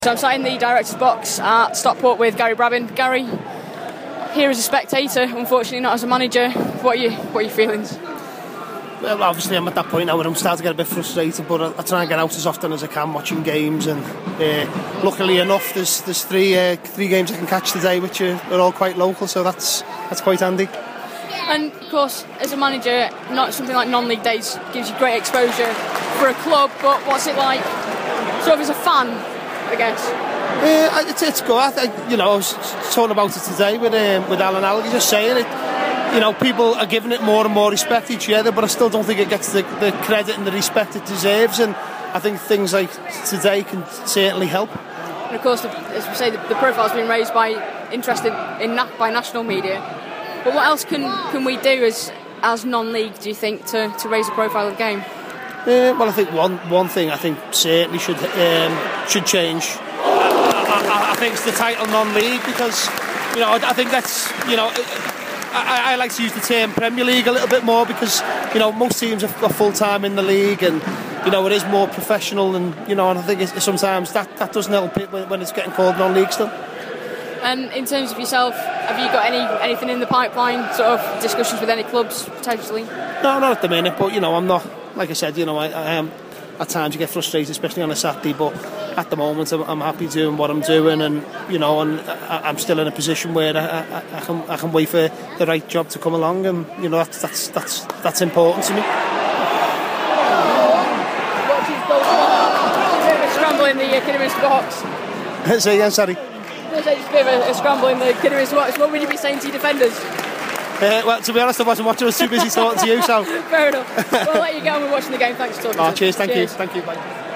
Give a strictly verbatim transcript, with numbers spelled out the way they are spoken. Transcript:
So I'm sat in the director's box at Stockport with Gary Brabin. Gary, here as a spectator, unfortunately not as a manager. What are you, what are your feelings? Well, obviously I'm at that point now where I'm starting to get a bit frustrated, but I, I try and get out as often as I can watching games, and uh, luckily enough there's there's three uh, three games I can catch today, which are, are all quite local, so that's that's quite handy. And of course, as a manager, not something like non-league days gives you great exposure for a club, but what's it like sort of as a fan, I guess? Uh, it's, it's good. I think, you know, I was talking about it today with um, with Alan Alley, just saying it. You know, people are giving it more and more respect each year, but I still don't think it gets the, the credit and the respect it deserves. And I think things like today can certainly help. And of course, the, as we say, the, the profile's been raised by interest in, in na- by national media. But what else can can we do as as non-league, do you think, to, to raise the profile of the game? Uh, well, I think one one thing I think certainly should um, should change. I, I, I think it's the title non-league, because you know I, I think that's you know. I, I like to use the term Premier League a little bit more, because you know most teams are full time in the league, and you know it is more professional, and you know and I think it's, sometimes that, that doesn't help it when, when it's getting called non-league still. And in terms of yourself, have you got any anything in the pipeline, sort of discussions with any clubs potentially? No, not at the minute, but you know I'm not, like I said, you know I, I am at times you get frustrated, especially on a Saturday, but at the moment I'm, I'm happy doing what I'm doing, and you know and I, I'm still in a position where I, I, I can I can wait for the right job to come along, and you know that's that's that's that's important to me. A bit of a scramble in the uh, Kidderminster box. Say again, sorry. Just a bit of a, a scramble in the Kidderminster box. What would you be saying to your defenders? Uh, well, to be honest, I wasn't watching. I was too busy talking to you. So fair enough. Well, I'll let you go on with watching the game. Thanks for talking. Oh, to cheers. Thank cheers. you. Thank you. Bye.